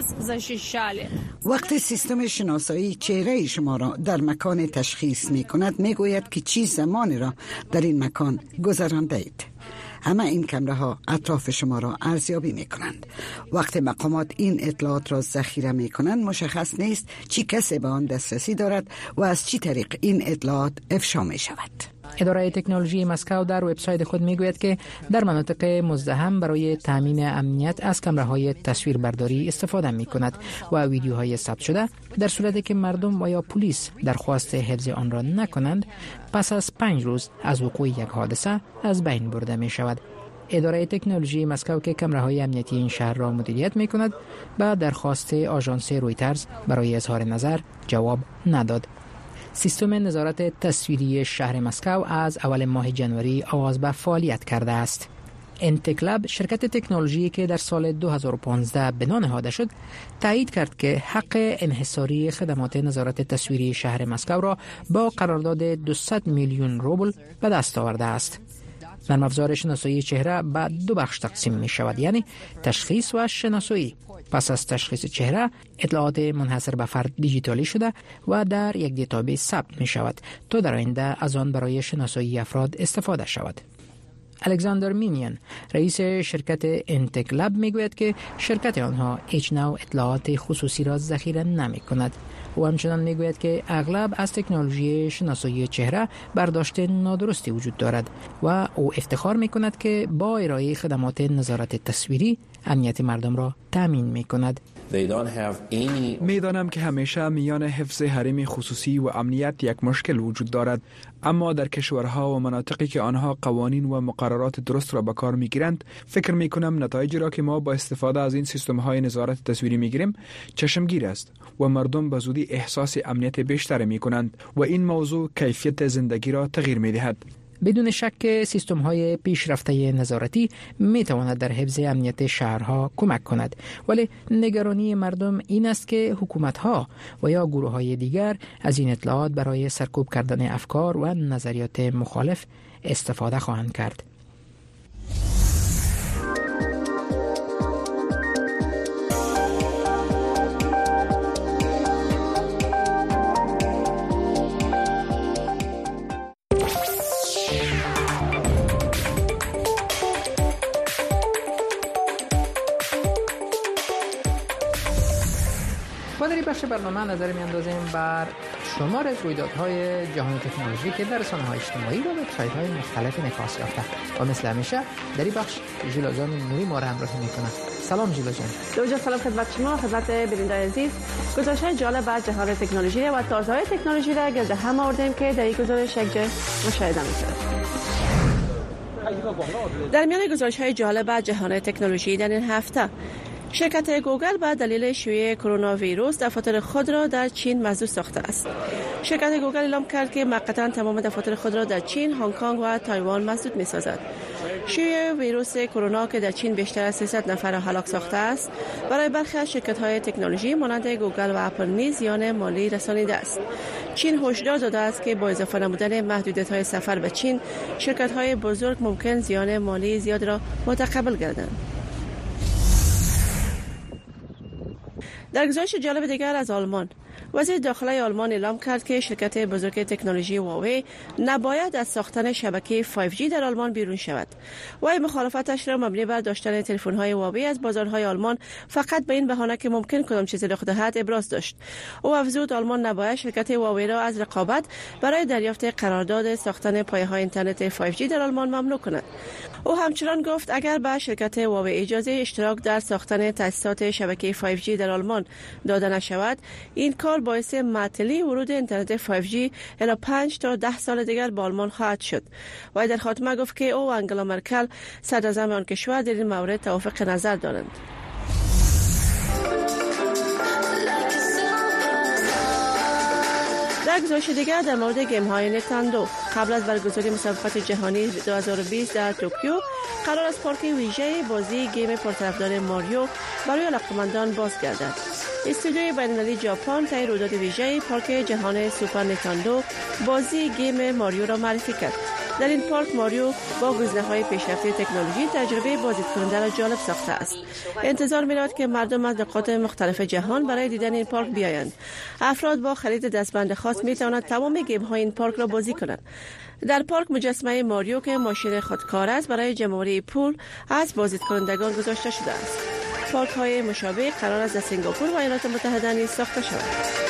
وقتی سیستم شناسایی چهره شما را در مکان تشخیص می کند، می گوید که چی زمانی را در این مکان گذرانده اید. همه این کمره ها اطراف شما را ارزیابی می کنند. وقتی مقامات این اطلاعات را ذخیره می کنند، مشخص نیست چی کسی به آن دسترسی دارد و از چی طریق این اطلاعات افشا می شود. اداره تکنولوژی مسکو در وبسایت خود میگوید که در مناطق مزدحم برای تامین امنیت از کامراهای تصویربرداری استفاده می کند و ویدیوهای ثبت شده در صورتی که مردم و یا پلیس درخواست حفظ آن را نکنند پس از پنج روز از وقوع یک حادثه از بین برده می شود. اداره تکنولوژی مسکو که کامراهای امنیتی این شهر را مدیریت می کند به درخواست آژانس رویترز برای اظهار نظر جواب نداد. سیستم نظارت تصویری شهر مسکو از اول ماه جنوری آغاز به فعالیت کرده است. انتکلاب، شرکت تکنولوژی که در سال دو هزار و پانزده بنا نهاده شد، تایید کرد که حق انحصاری خدمات نظارت تصویری شهر مسکو را با قرارداد دویست میلیون روبل به دست آورده است. نرم افزار شناسایی چهره به دو بخش تقسیم می شود، یعنی تشخیص و شناسایی. پس از تشخیص چهره، اطلاعات منحصر به فرد دیجیتالی شده و در یک دیتابیس ثبت می شود تا در آینده از آن برای شناسایی افراد استفاده شود. الکساندر مینین، رئیس شرکت انتکلاب، می گوید که شرکت آنها هیچ نوع اطلاعات خصوصی را ذخیره نمی کند. او همچنان می گوید که اغلب از تکنولوژی شناسایی چهره برداشت نادرستی وجود دارد و او افتخار می کند که با ارائه خدمات نظارت تصویری امنیت مردم را تامین می کند. میدانم که همیشه میان حفظ حریم خصوصی و امنیت یک مشکل وجود دارد، اما در کشورها و مناطقی که آنها قوانین و مقررات درست را به کار میگیرند، فکر میکنم نتایجی را که ما با استفاده از این سیستم های نظارت تصویری میگیریم چشمگیر است و مردم به زودی احساس امنیت بیشتر میکنند و این موضوع کیفیت زندگی را تغییر میدهد. بدون شک سیستم های پیشرفته نظارتی می تواند در حفظ امنیت شهرها کمک کند، ولی نگرانی مردم این است که حکومت ها و یا گروه های دیگر از این اطلاعات برای سرکوب کردن افکار و نظریات مخالف استفاده خواهند کرد. در این بخش برنامه نظر می‌اندازیم بر شمار از رویدادهای جهان تکنولوژی که در رسانه‌های اجتماعی و وبسایت‌های مختلف انعکاس یافته و مثل همیشه در این بخش ژیلا جان نوری ما را همراهی می‌کند. سلام ژیلا جان. دوجا سلام خدمت شما، خدمت بینندگان عزیز. گزارش‌های جالب از جهان تکنولوژی و تازه‌های تکنولوژی را گرد هم آوردیم که در این گزارش یک جای مشاهده می‌شود. در میان گزارش‌های جالب از جهان تکنولوژی در این هفته شرکت گوگل به دلیل شیوع کرونا ویروس دفاتر خود را در چین مسدود ساخته است. شرکت گوگل اعلام کرد که موقتا تمام دفاتر خود را در چین، هنگ کنگ و تایوان مسدود می‌سازد. شیوع ویروس کرونا که در چین بیشتر از سیصد نفر را هلاک ساخته است، برای برخی از شرکت‌های تکنولوژی مانند گوگل و اپل نیز زیان مالی رسانیده است. چین هشدار داده است که با اضافه نمودن محدودیت‌های سفر به چین، شرکت‌های بزرگ ممکن زیان مالی زیاد را متقبل گردند. در گزارش جالب دیگر از آلمان، وزیر داخلی آلمان اعلام کرد که شرکت بزرگ تکنولوژی هواوی نباید از ساختن شبکه فایو جی در آلمان بیرون شود. وی مخالفتش را مبنی بر داشتن تلفن‌های هواوی از بازارهای آلمان فقط به این بهانه که ممکن کدام چیزی رخ دهد ابراز داشت. او افزود آلمان نباید شرکت هواوی را از رقابت برای دریافت قرارداد ساختن پایه‌های اینترنت فایو جی در آلمان ممنوع کند. او همچنان گفت اگر به شرکت هواوی اجازه اشتراک در ساختن تاسیسات شبکه فایو جی در آلمان داده نشود، این کار باعث معطلی ورود اینترنت فایو جی الی پنج تا ده سال دیگر به آلمان خواهد شد. و در خاتمه گفت که او و انگلا مرکل صدراعظم آن کشور در این مورد توافق نظر دارند. در گزارش دیگر در مورد گیم های نینتندو، قبل از برگزاری مسابقات جهانی دو هزار و بیست در توکیو قرار است پارک ویژه بازی گیم پرطرفدار ماریو برای علاقه‌مندان باز گردد. استودیوی بین‌المللی ژاپن طی رویداد ویژه پارک جهان سوپر نینتندو بازی گیم ماریو را معرفی کرد. در این پارک ماریو با گزینه‌های پیشرفته تکنولوژی تجربه بازدید کننده را جالب ساخته است. انتظار می‌رود که مردم از نقاط مختلف جهان برای دیدن این پارک بیایند. افراد با خرید دستبند خاص می‌توانند تمام گیم‌های این پارک را بازی کنند. در پارک مجسمه ماریو که ماشین خودکار است برای جمع‌آوری پول از بازدید کنندگان گذاشته شده است. پارک‌های مشابه قرار است در سنگاپور و ایالات متحده نیز ساخته شود.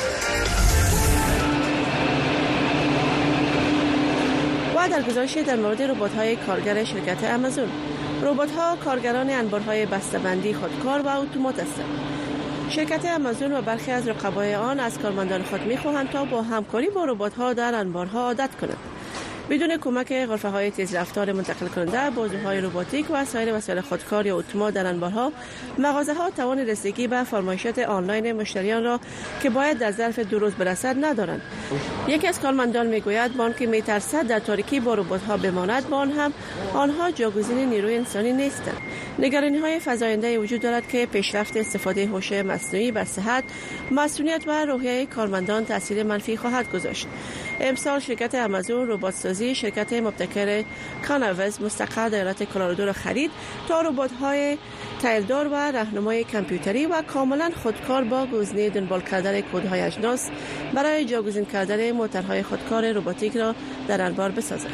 و در گزارش در مورد ربات‌های کارگر شرکت آمازون، ربات‌ها کارگران انبارهای بسته‌بندی خودکار و اتومات هستند. شرکت آمازون و برخی از رقبای آن از کارمندان خود می‌خواهند تا با همکاری با ربات‌ها در انبارها عادت کنند. بدون کمک غرفه‌های تیز رفتار منتقل کننده، بازوهای رباتیک و سایر وسایل خودکار یا اتومات در انبارها، مغازه‌ها توان رسیدگی به فرمایشات آنلاین مشتریان را که باید در ظرف دو روز برسد ندارند. یکی از کارمندان میگوید بانک میترسد در تاریکی با ربات‌ها بماند، با آن هم آنها جاگزین نیروی انسانی نیستند. نگرانی‌های فزاینده وجود دارد که پیشرفت استفاده هوش مصنوعی بر صحت، مسئولیت و روحیه کارمندان تاثیر منفی خواهد گذاشت. امسال شرکت آمازون رباتسازی شرکت مبتکر کاناوز مستقر در ایالت کلرادو را خرید تا ربات‌های تایلدار و راهنمای کامپیوتری و کاملا خودکار با گزینه دنبال کردن کدهای اجناس برای جاگزین کردن موتورهای خودکار رباتیک را در انبار بسازد.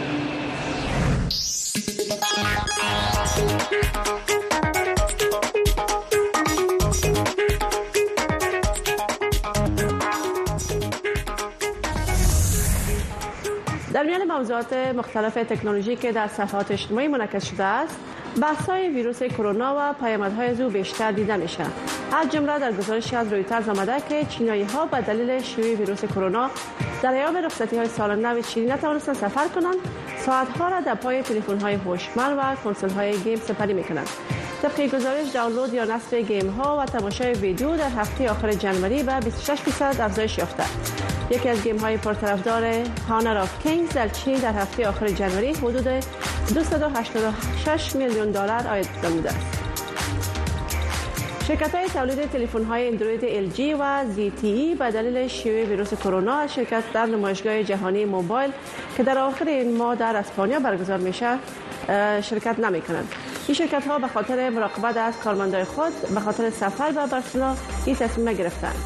در میان موضوعات مختلف تکنولوژی که در صفحات اجتماعی منعکس شده است، بحث‌های ویروس کرونا و پیامدهای از او بیشتر دیده میشه. از جمله در گزارشی از رویترز آمده که چینایی‌ها به دلیل شیوع ویروس کرونا در ایام رخصتی‌های سال نو چینی نتوانستند سفر کنند، ساعت‌ها را در پای تلفن‌های هوشمند و کنسول‌های گیم سپری می‌کنند. طبق گزارش دانلود یا نصب گیم‌ها و تماشای ویدیو در هفته آخر جنوری به بیست و شش درصد افزایش یافته. یکی از گیم‌های پرطرفدار هانر آف کینگز در چین در هفته آخر جنوری حدود دویست و هشتاد و شش میلیون دلار عاید نموده است. شرکت‌های تولید تلفن‌های اندروید ال جی و زی تی ای به دلیل شیوع ویروس کرونا از شرکت در نمایشگاه جهانی موبایل که در آخر این ماه در اسپانیا برگزار میشه شرکت نمی‌کنند. این شرکت‌ها به خاطر مراقبت از کارمندان خود به خاطر سفر به بارسلونا این تصمیم گرفتند.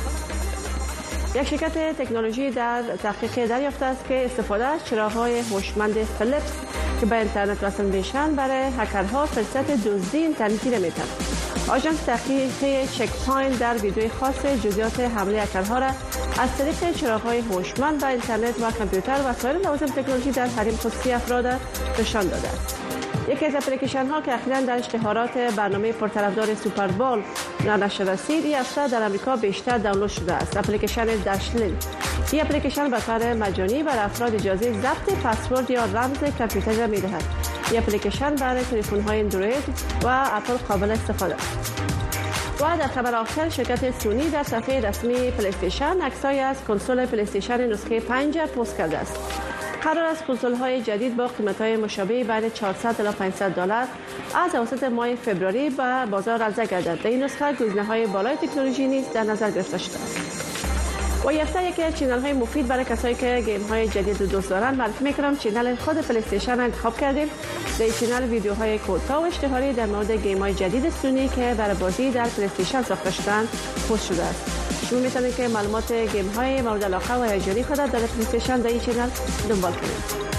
یک شرکت تکنولوژی در تحقیق دریافته است که استفاده از چراغ‌های هوشمند فلیپس که به اینترنت وصل میشن برای هکرها فرصت دزدی اینترنتی را میدهد. آژانس تحقیقی چک پوینت در ویدیوی خاص جزئیات حمله هکرها را از طریق چراغ‌های هوشمند به اینترنت و کامپیوتر و سایر لوازم تکنولوژی در حریم خصوصی افراد نشان داده است. یکی از اپلیکیشن ها که اخیراً در اشتهارات برنامه پرطرفدار سوپر بول نشر رسید، این هفته در آمریکا بیشتر دانلود شده است. اپلیکیشن داشلین. این اپلیکیشن به طور مجانی بر افراد اجازه ضبط پسورد یا رمز کامپیوتر را می‌دهد. این اپلیکیشن برای تلفن‌های اندروید و اپل قابل استفاده است. و در خبر آخر شرکت سونی در صفحه رسمی پلی استیشن عکسای از کنسول پلی استیشن نسخه پنج پست کرده است. قرار است کنسول‌های جدید با قیمت‌های مشابه بین چهارصد الی پانصد دلار از اواسط ماه فوریه به بازار عرضه گردد. در این نسخه گزینه‌های بالای تکنولوژی نیز در نظر گرفته شده است. و یفته یکی از چینل‌های مفید برای کسایی که گیم‌های جدید رو دوست دارن معرفی می‌کنم. چینل خود پلی استیشن انتخاب کردیم. در این چینل ویدیوهای کوتاه و اشتهاری در مورد گیم‌های جدید سونی که برای بازی در پلی استیشن ساخته شدن پست شده است. شما می‌تونید که معلومات گیم‌های مورد علاقه و هیجانی خود در پلی استیشن در این چینل دنبال کنید.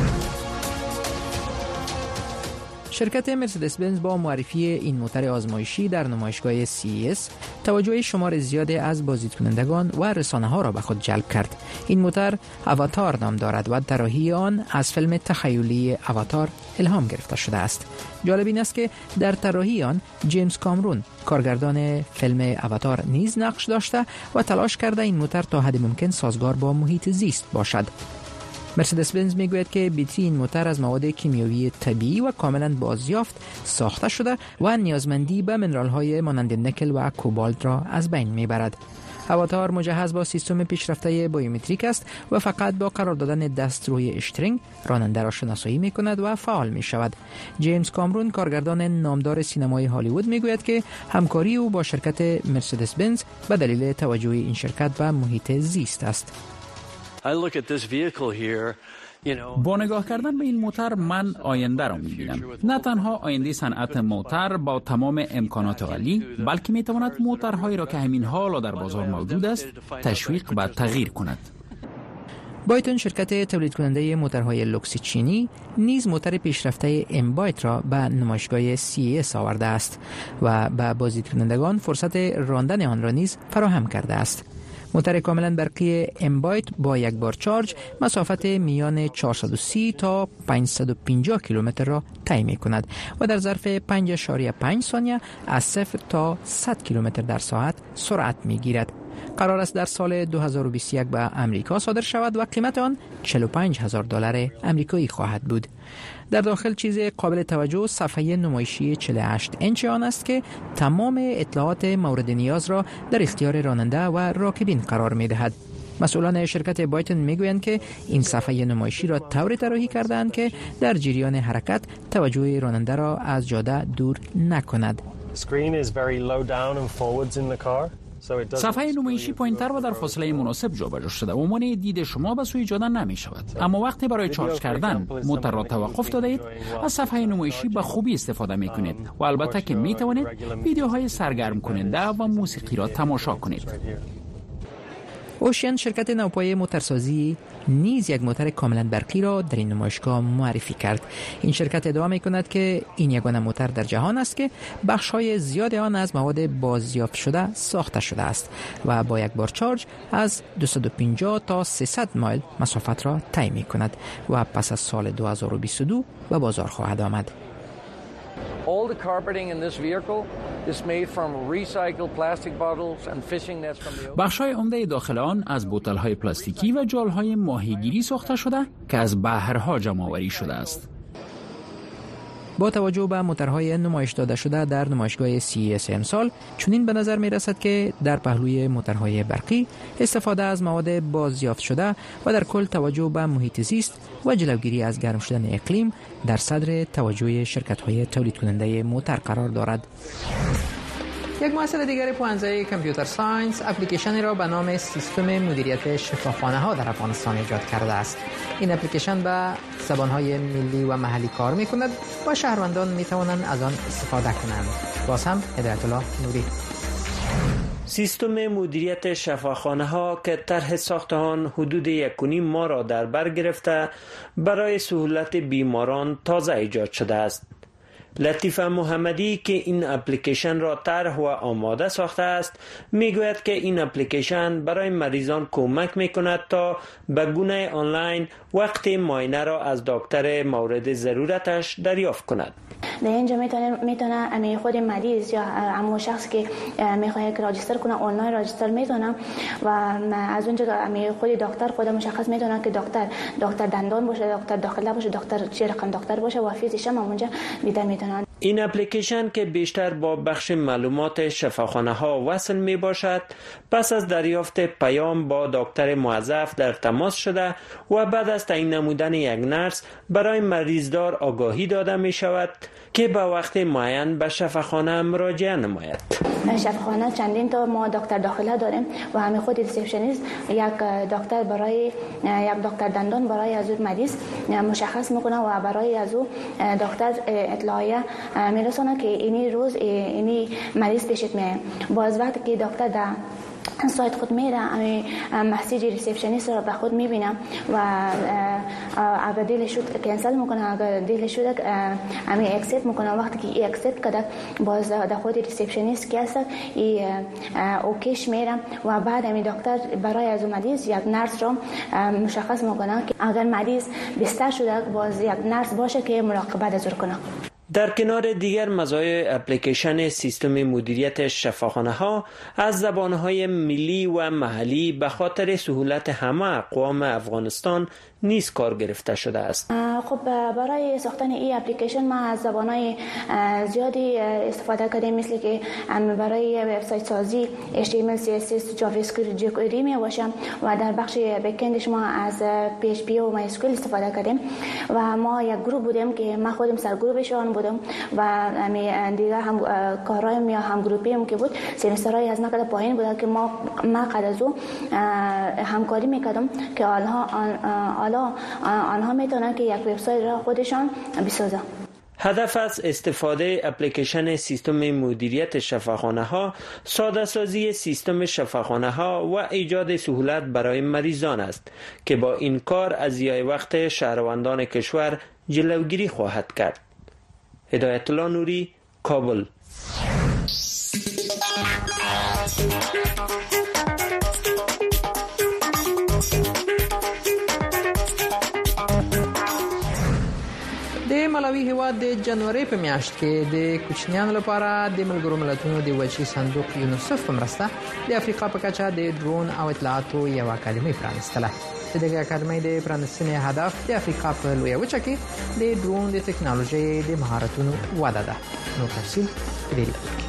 شرکت مرسدس بنز با معرفی این موتور آزمایشی در نمایشگاه سی ای اس توجه شمار زیادی از بازدیدکنندگان و رسانه‌ها را به خود جلب کرد. این موتور اواتار نام دارد و طراحی آن از فیلم تخیلی اواتار الهام گرفته شده است. جالب این است که در طراحی آن جیمز کامرون کارگردان فیلم اواتار نیز نقش داشته و تلاش کرده این موتور تا حد ممکن سازگار با محیط زیست باشد. مرسدس بنز میگوید که بیتری این موتور از مواد کیمیایی طبیعی و کاملا بازیافت ساخته شده و نیازمندی به منرال‌های مانند نکل و کوبالت را از بین میبرد. اواتار مجهز با سیستم پیشرفته بایومتریک است و فقط با قرار دادن دست روی اشترینگ راننده را شناسایی میکند و فعال می شود. جیمز کامرون کارگردان نامدار سینمای هالیوود میگوید که همکاری او با شرکت مرسدس بنز به دلیل توجه این شرکت به محیط زیست است. با نگاه کردن به این موتور من آینده را می‌بینم. نه تنها آینده صنعت موتور با تمام امکانات عالی، بلکه می‌تواند موتورهایی را که همین حالا در بازار موجود است تشویق و تغییر کند. بایتون شرکت تولید کننده موتورهای لوکس چینی نیز موتور پیشرفته ام بایت را به نمایشگاه سی ای اس آورده است و به بازدیدکنندگان فرصت راندن آن را نیز فراهم کرده است. موتور کاملا برقی ام بایت با یک بار چارج مسافت میان چهارصد و سی تا پانصد و پنجاه کیلومتر را طی می‌کند و در ظرف پنج اشاره پنج ثانیه از صفر تا صد کیلومتر در ساعت سرعت می‌گیرد. قرار است در سال دو هزار و بیست و یک به امریکا صادر شود و قیمت آن چهل و پنج هزار دلار امریکایی خواهد بود. در داخل چیز قابل توجه صفحه نمایشی چهل و هشت اینچ آن است که تمام اطلاعات مورد نیاز را در اختیار راننده و راکبین قرار می دهد. مسئولان شرکت بایتون میگویند که این صفحه نمایشی را طوری طراحی کردند که در جریان حرکت توجه راننده را از جاده دور نکند. صفحه نمایشی پایین‌تر و در فاصله مناسب جابجا شده و مانع دید شما به سوی جاده نمی شود. اما وقتی برای چارج کردن موتور را توقف داده اید، از صفحه نمایشی به خوبی استفاده می کنید و البته که می توانید ویدیوهای سرگرم کننده و موسیقی را تماشا کنید. اوشین شرکت نوپای موتورسازی نیز یک موتور کاملا برقی را در این نمایشگاه معرفی کرد. این شرکت ادعا می‌کند که این یگانه موتور در جهان است که بخش‌های زیاد آن از مواد بازیافت شده ساخته شده است و با یک بار چارج از دویست و پنجاه تا سیصد مایل مسافت را طی می‌کند و پس از سال دو هزار و بیست و دو به بازار خواهد آمد. All the carpeting in this vehicle is made from recycled plastic bottles and fishing nets from the ocean. بخش‌های عمده داخل آن از بوتل‌های پلاستیکی و جال‌های ماهیگیری ساخته شده که از بحرها جمع‌آوری شده است. با توجه به موتورهای نمایش داده شده در نمایشگاه سی ای اس امسال چنین به نظر می رسد که در پهلوی موتورهای برقی استفاده از مواد بازیافت شده و در کل توجه به محیط زیست و جلوگیری از گرم شدن اقلیم در صدر توجه شرکت‌های تولید کننده موتور قرار دارد. یک مؤثر دیگر پوانزه کامپیوتر ساینس اپلیکیشنی را به نام سیستم مدیریت شفاخانه ها در افغانستان ایجاد کرده است. این اپلیکیشن به زبانهای ملی و محلی کار می کند و شهروندان می توانند از آن استفاده کنند. باز هم هدایت الله نوری. سیستم مدیریت شفاخانه ها که طرح ساخت آن حدود یک و نیم ماه را در بر گرفته برای سهولت بیماران تازه ایجاد شده است. لطیفه محمدی که این اپلیکیشن را طرح و آماده ساخته است میگوید که این اپلیکیشن برای مریضان کمک میکند تا به گونه آنلاین وقت معاینه را از دکتر مورد ضرورتش دریافت کند. در اینجا میتونه میتونه امی خود مریض یا همون شخص که میخواد که راجستر کنه آنلاین راجستر میتونه و از اونجا امی خود دکتر خود مشخص میتونه که دکتر دکتر دندان باشه، دکتر داخله باشه، دکتر چه رقم دکتر باشه و فیزش هم اونجا دیده میتونن. این اپلیکیشن که بیشتر با بخش معلومات شفاخانه ها وصل می باشد، پس از دریافت پیام با دکتر موظف در تماس شده و بعد از تعیین نمودن یک نرس برای مریضدار آگاهی داده می شود که به وقت معین به شفاخانه مراجعه نماید. شفاخانه چندین تا ما دکتر داخله داریم و همین خود ریسپشنیست یک دکتر برای یک دکتر دندان برای از اون مریض مشخص میکنه و برای از اون دکتر اطلاعیه میرسونه که اینی روز اینی مریض پیشت میاد. باز وقتی که دکتر در سایت خود میره امی مسیج ریسپشنیست رو به خود میبینم و اگر دیل شد کنسل میکنه، اگر دیل شد امی اکسپت میکنه. وقتی که اکسپت کرده باز در خود ریسپشنیست که هست ای اوکیش میرم و بعد امی دکتر برای از مریض یک نرس رو مشخص میکنه که اگر مریض بستر شده باز یک نرس باشه که مراقبت از کنه. در کنار دیگر مزایای اپلیکیشن سیستم مدیریت شفاخانه ها از زبانهای ملی و محلی به خاطر سهولت همه اقوام افغانستان نیز کار گرفته شده است. خب برای ساختن این اپلیکیشن ما از زبانهای زیادی استفاده کردیم، مثل که برای وبسایت سازی اچ تی ام ال، سی اس اس، جاوا اسکریپت، جکوئری می باشه و در بخش بک‌اندش ما از پی اچ پی و مایسکل استفاده کردیم و ما یک گروه بودیم که ما خودم سرگروهش آن بودم و همین دیگه هم کارهای یا هم گروپی هم که بود سمسترهای از نقد پایین بود که ما ما قد از او همکاری میکردم که آنها حالا آنها میتونن که یک وبسایت را خودشان بسازن. هدف از استفاده اپلیکیشن سیستم مدیریت شفاخانه ها ساده سازی سیستم شفاخانه ها و ایجاد سهولت برای مریضان است که با این کار از ضیاع وقت شهروندان کشور جلوگیری خواهد کرد. هدایت الله نوری، کابل. د ملاوي هیواد د جنوري په میاشت کې د کوچنیانو لپاره د ملګرو ملتونو د وچی صندوق یونیسف په مرسته د افریقا په کچه د ډرون او اطلاعاتو یو اکاډمي پرانستله. د دغه اکاډمۍ د پرانستنې هدف د افریقا په لویه وچه کې د ډرون د ټکنالوژي د مهارتونو وده ده. نو تفصیل دې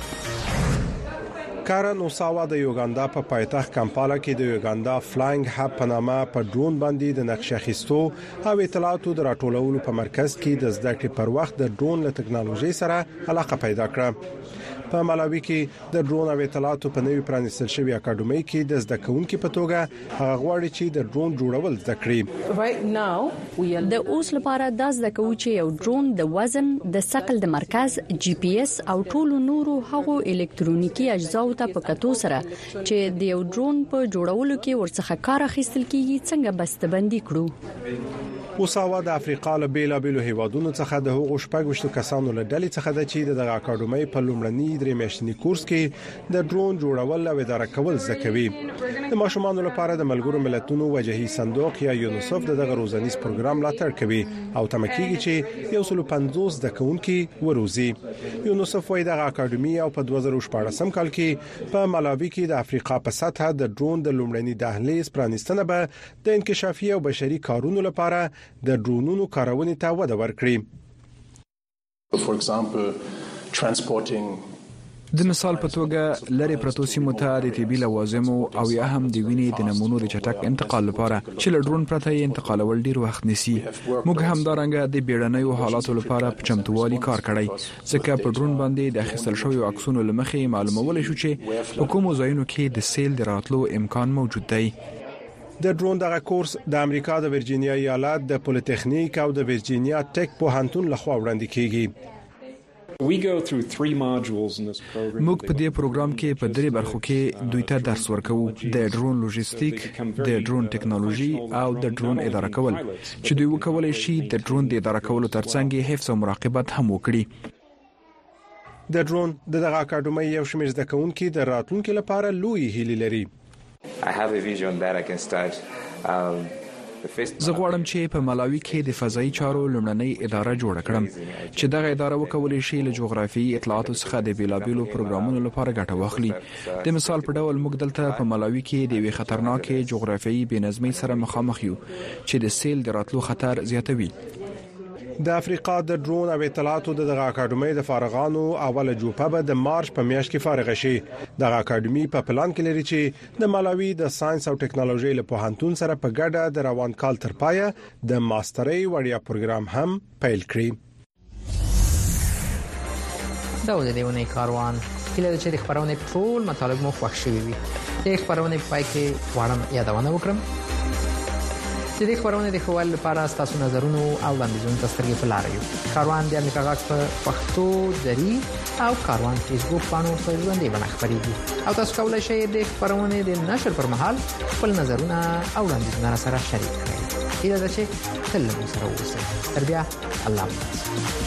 کارن اوساوا د یوګاندا په پایتخت کمپالا کې د یوګاندا فلاینګ هب په نامه په ډرون باندې د نقشه اخیستو او اطلاعاتو د راټولولو په مرکز کې د زده کړې پر وخت د ډرون له ټکنالوژي سره علاقه پیدا کړه. په ملاوي کې د ډرون او اطلاعاتو په نوي پرانستل شوی اکاډمۍ کې د زده کوونکو په توګه هغه غواړي چې د ډرون جوړول زده کړي. د اوس لپاره د زده کوونکو چې یو ډرون د وزن، د ثقل د مرکز، جی پی اس او ټولو نورو هغو الکترونیکی اجزاو ته په کتو سره چې د یو ډرون په جوړولو کې ورڅخه کار اخیستل کیږي څنګه بسته‌بندي کړو. اوساوا د افریقا له بیلابېلو هیوادونو څخه د هغو شپږ کسانو له ډلې څخه د چې د اکاډمۍ په لومړني درې میاشتني کورس کې د ډرون جوړول او اداره کول زده کوي. د ماشومانو لپاره د ملګرو ملتونو وجهي صندوق یا یونیسف دغه روزنیز پروګرام ملاتړ کوي او تمکیږي چې یو سل پنځوس د کونکي وروزي. یونیسف وايي د اکاډمۍ او په دوه زره شپږ کال کې په ملاوي کې د افریقا په سطح د ډرون د لومړني دهلیز پرانستنه به د انکشافي او بشري کارونو لپاره د ډرونونو کارونې ته وده ورکړي. For example, transporting د مثال په توګه لری پروتو سیمو ته د طبي لوازمو او یا هم د وینې د نمونو د چټک انتقال لپاره چې له ډرون پرته یې انتقالول ډیر وخت نیسي. موږ هم دا رنګه د بیړنیو حالاتو لپاره په چمتووالي کار کړی، ځکه په ډرون باندې د اخیستل شویو عکسونو لمخې معلومول شو چې په کومو ځایونو کې د سیل د راتلو امکان موجود دی. د ډرون دغه کورس د امریکا د ورجینیا ایالت د پولیټیکنیک او د ورجینیا ټیک پوهنتون لخوا وړاندې کیږي. موږ په دې پروګرام کې په درې برخو کې دوی ته درس ورکوو: د ډرون لوجستیک، د ډرون ټکنالوژي او د ډرون اداره کول، چې دوی وکولای شي د ډرون د اداره کولو ترڅنګ حفظ او مراقبت هم وکړي. د ډرون دغه اکاډمۍ یو شمېر زده کوونکي د راتلونکو لپاره لوی هیلې لري. I have a vision that I can start um, زه غواړم چې په ملاوي کې د فضایي چارو لومړنۍ اداره جوړه کړم چې دغه اداره وکولای شي له جغرافیایي اطلاعاتو څخه د بیلابیلو پروګرامونو لپاره ګټه واخلي. د مثال په ډول موږ دلته په ملاوي کې د وی خطرناکې جغرافیایي بېنظمۍ سره مخامخ یو چې د سیل د راتلو خطر زیاتوي. د افریقا د ډرون او اطلاعاتو د اکاډمۍ د فارغانو اوله جوپه به د مارچ په میاشت کې فارغ شي. د اکاډمۍ په پلان کې لري چې د ملاوي د ساينس او ټکنالوژي له پوهنتون سره په ګډه د روان کال تر پایه د ماسترۍ وړیا پروګرام هم پیل کړي. دا و د دیونه کاروان کله چې د خبرونه ټول مطالب مو خوښ شوي وي. د خبرونه پای کې وړم یادونه وکړم چې د خبرونه د خپل لپاره تاسو نظرونو او وړاندیزونو تاسو په لار یو. کاروان د امریکا غاښ په پښتو دری او کاروان فیسبوک باندې په ژوندۍ بڼه خبرېږي او تاسو کولای شئ د خبرونه د نشر پر مهال خپل نظرونه او وړاندیزونه سره شریک کړئ. اې دا چې تل مو سره اوسئ. تر بیا الله حافظ.